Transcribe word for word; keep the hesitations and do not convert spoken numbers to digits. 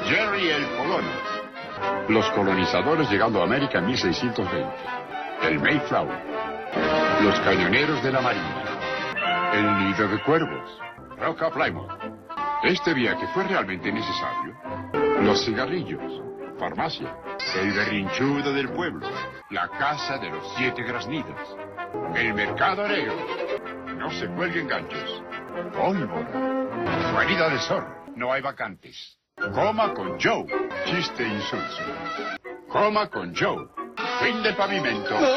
Jerry el colono. Los colonizadores llegando a América en mil seiscientos veinte. El Mayflower. Los cañoneros de la Marina. El nido de cuervos. Roca Plymouth. Este viaje fue realmente necesario. Los cigarrillos. Farmacia. El berrinchudo del pueblo. La casa de los siete graznidos. El mercado negro. No se cuelguen ganchos. Pólvora. Guarida de zorro. No hay vacantes. Coma con Joe. Chiste insulso. Coma con Joe. Fin de pavimento.